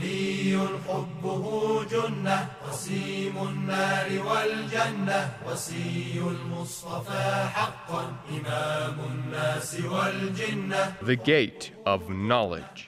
علي حبه جنة قسيم النار والجنة وصي المصطفى حقا إمام الناس والجنة. The Gate of Knowledge.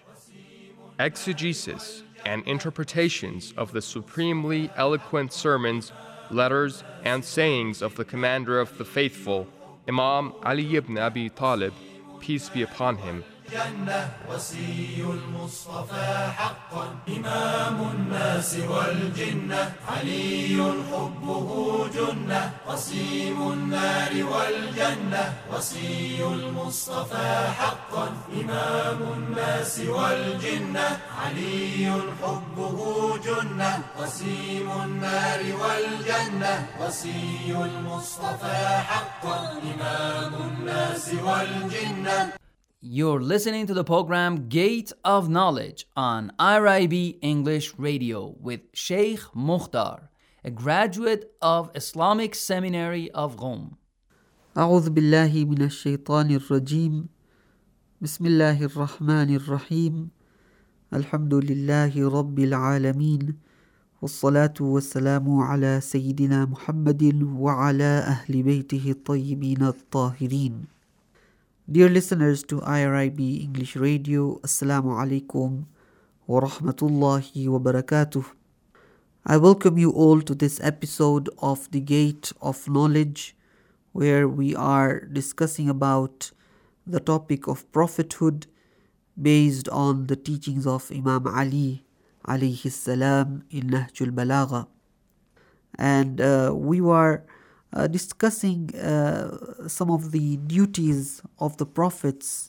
Exegesis and interpretations of the supremely eloquent sermons, letters, and sayings of the Commander of the Faithful, Imam Ali ibn Abi Talib, peace be upon him. جنة وصي المصطفى حقا إمام الناس والجنة علي حبه جنة قسيم النار والجنة وصي المصطفى حقا إمام الناس والجنة علي حبه جنة قسيم النار والجنة وصي المصطفى حقا إمام الناس والجنة. You're listening to the program Gate of Knowledge on IRIB English Radio with Sheikh Mukhtar, a graduate of Islamic Seminary of Qom. أعوذ بالله من الشيطان الرجيم بسم الله الرحمن الرحيم الحمد لله رب العالمين والصلاة والسلام على سيدنا محمد وعلى أهل بيته الطيبين الطاهرين. Dear listeners to IRIB English Radio, Assalamu alaikum wa rahmatullahi wa barakatuh. I welcome you all to this episode of The Gate of Knowledge, where we are discussing about the topic of prophethood based on the teachings of Imam Ali alayhi salam in Nahjul Balagha. And we were discussing some of the duties of the prophets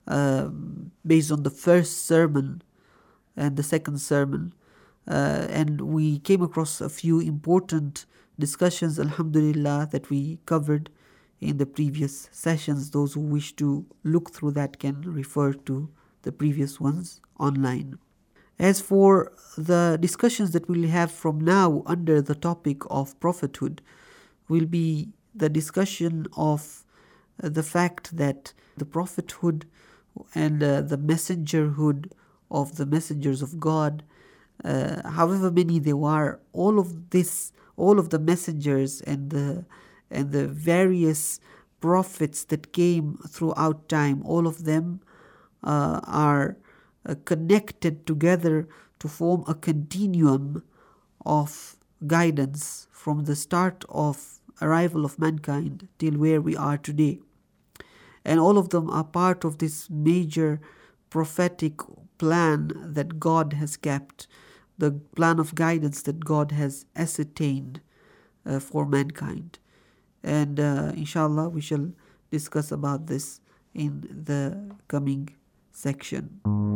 based on the first sermon and the second sermon, and we came across a few important discussions, alhamdulillah, that we covered in the previous sessions. Those who wish to look through that can refer to the previous ones online. As for the discussions that we'll have from now under the topic of prophethood, will be the discussion of the fact that the prophethood and the messengerhood of the messengers of God, however many there were, all of the messengers and the various prophets that came throughout time, all of them are connected together to form a continuum of guidance from the start of arrival of mankind till where we are today. And all of them are part of this major prophetic plan that God has kept, the plan of guidance that God has ascertained for mankind. And inshallah we shall discuss about this in the coming section.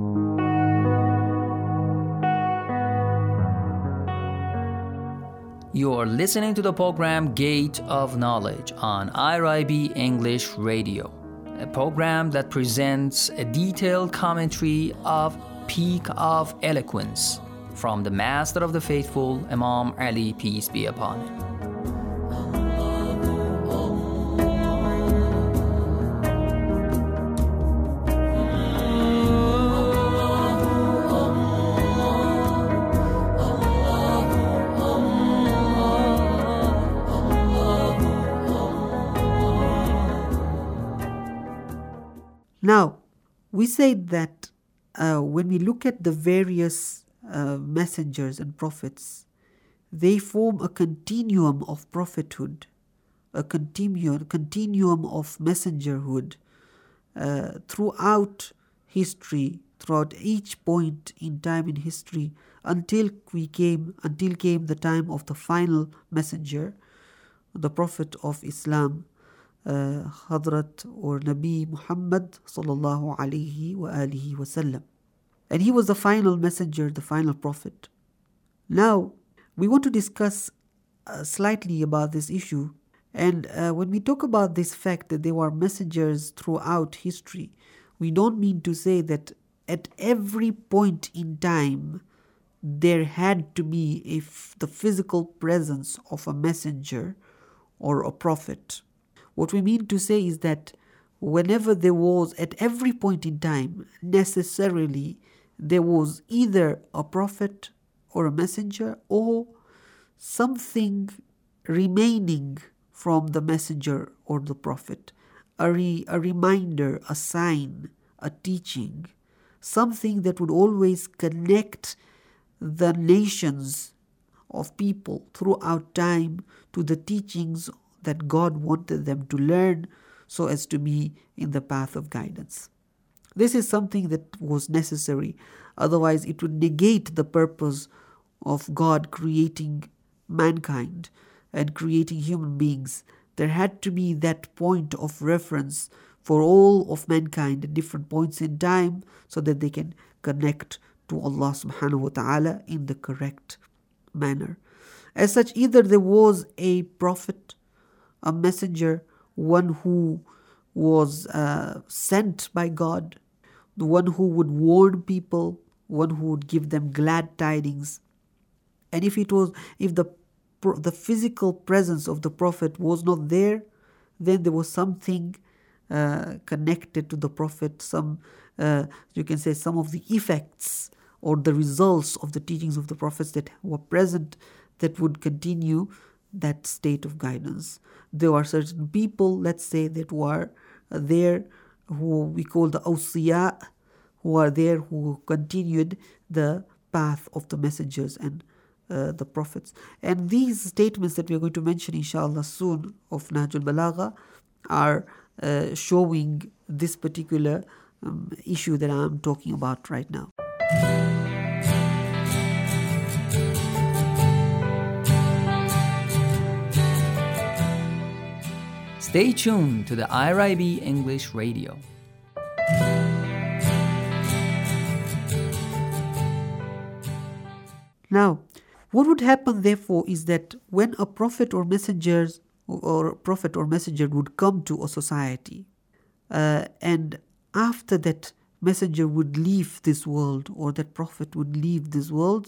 You're listening to the program Gate of Knowledge on IRIB English Radio, a program that presents a detailed commentary of Peak of Eloquence from the Master of the Faithful, Imam Ali, peace be upon him. Now, we said that when we look at the various messengers and prophets, they form a continuum of prophethood, a continuum of messengerhood throughout history, throughout each point in time in history, until came the time of the final messenger, the Prophet of Islam, Hadrat or Nabi Muhammad sallallahu alayhi wa alihi wasallam. And he was the final messenger, the final prophet. Now, we want to discuss slightly about this issue. And when we talk about this fact that there were messengers throughout history, we don't mean to say that at every point in time there had to be the physical presence of a messenger or a prophet. What we mean to say is that whenever there was, at every point in time, necessarily there was either a prophet or a messenger, or something remaining from the messenger or the prophet, a reminder, a sign, a teaching, something that would always connect the nations of people throughout time to the teachings that God wanted them to learn so as to be in the path of guidance. This is something that was necessary, otherwise it would negate the purpose of God creating mankind and creating human beings. There had to be that point of reference for all of mankind at different points in time so that they can connect to Allah subhanahu wa ta'ala in the correct manner. As such, either there was a prophet, a messenger, one who was sent by God, the one who would warn people, one who would give them glad tidings. And if the physical presence of the prophet was not there, then there was something connected to the prophet, some of the effects or the results of the teachings of the prophets that were present that would continue that state of guidance. There are certain people, let's say, that were there who we call the awsiya, who are there who continued the path of the messengers and the prophets. And these statements that we are going to mention inshallah soon of Nahjul Balagha are showing this particular issue that I am talking about right now. Stay tuned to the IRIB English Radio. Now, what would happen therefore is that when a prophet or messenger would come to a society, and after that messenger would leave this world, or that prophet would leave this world,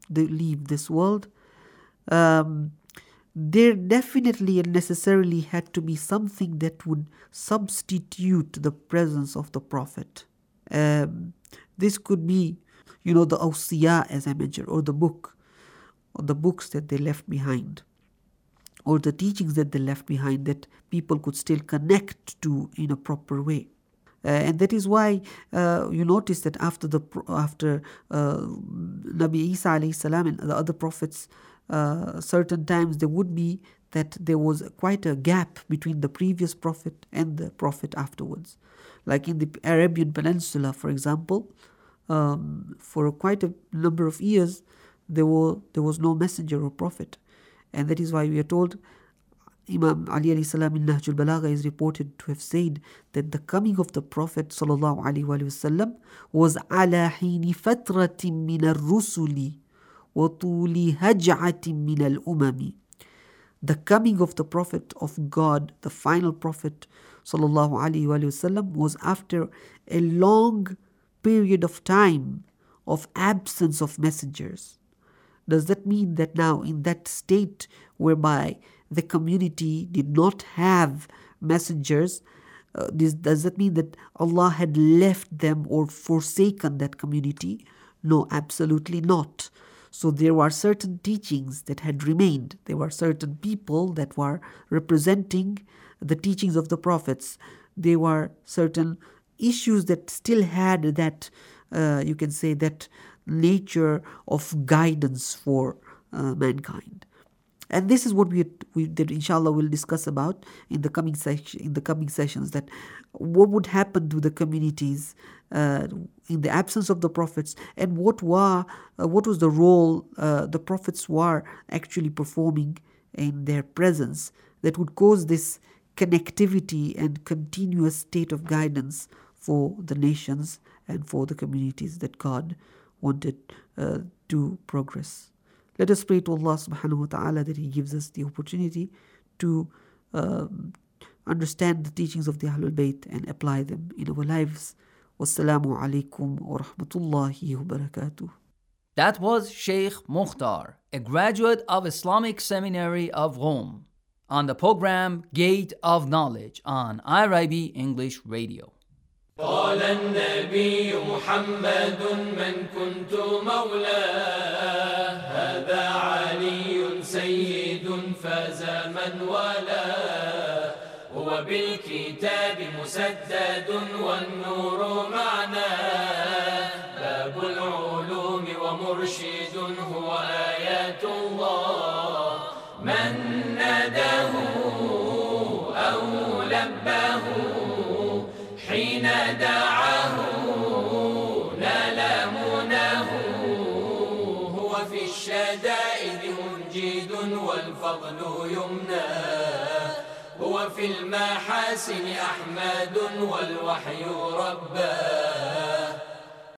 there definitely and necessarily had to be something that would substitute the presence of the prophet. This could be, the awsiya, as I mentioned, or the books that they left behind, or the teachings that they left behind that people could still connect to in a proper way. And that is why you notice that after Nabi Isa alayhi salam and the other prophets, certain times there would be that there was quite a gap between the previous prophet and the prophet afterwards. Like in the Arabian Peninsula, for example, for quite a number of years, there was no messenger or prophet. And that is why we are told, Imam Ali alayhi salam in Nahjul Balagha is reported to have said that the coming of the Prophet sallallahu alaihi wasallam was ala hini fatratin min ar-rusuli wa tuli haj'atin min al-umami. The coming of the Prophet of God, the final Prophet sallallahu alaihi wasallam, was after a long period of time of absence of messengers. Does that mean that now in that state whereby the community did not have messengers, does that mean that Allah had left them or forsaken that community? No, absolutely not. So there were certain teachings that had remained. There were certain people that were representing the teachings of the prophets. There were certain issues that still had that, that nature of guidance for mankind. And this is what we inshallah will discuss about in the coming sessions, that what would happen to the communities in the absence of the prophets, and what was the role the prophets were actually performing in their presence that would cause this connectivity and continuous state of guidance for the nations and for the communities that God wanted to progress. Let us pray to Allah subhanahu wa ta'ala that He gives us the opportunity to understand the teachings of the Ahlul Bayt and apply them in our lives. Wassalamu alaikum wa rahmatullahi wa barakatuh. That was Sheikh Mukhtar, a graduate of Islamic Seminary of Rome, on the program Gate of Knowledge on IRIB English Radio. قال النبي محمد من كنت مولاه هذا علي سيد فاز من والاه هو بالكتاب مسدد والنور معناه باب العلوم ومرشد هو آيات الله من ناداه أو لباه حين دعاه نال مناه هو في الشدائد منجد والفضل يمناه هو في المحاسن أحمد والوحي رباه